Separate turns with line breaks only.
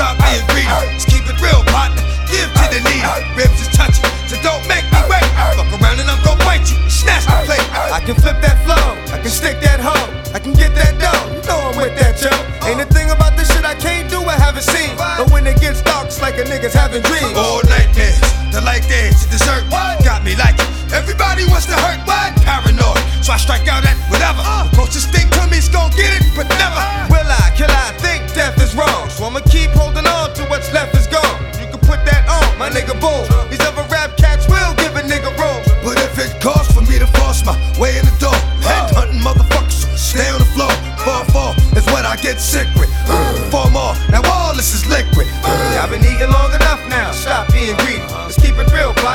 about being greedy. Just keep it real, partner. Give to the needy. Ribs is touching, so don't make me wait. Fuck around and I'm gon' bite you, snatch the plate.
I can flip that flow, I can stick that hoe, I can get that dough. You know I'm with that, yo. Ain't a thing about this shit I can't do, I haven't seen. But when it gets dark, it's like a nigga's having dreams.
All nightmares, the light dance, the dessert. Got me like it. Everybody wants to hurt, what? Paranoid, so I strike out at whatever. The closest thing to me's gon' get it, but never.
Will I, kill I think death is wrong, so I'ma keep holding on to what's left is gone. You can put that on, my nigga Boom. These other rap cats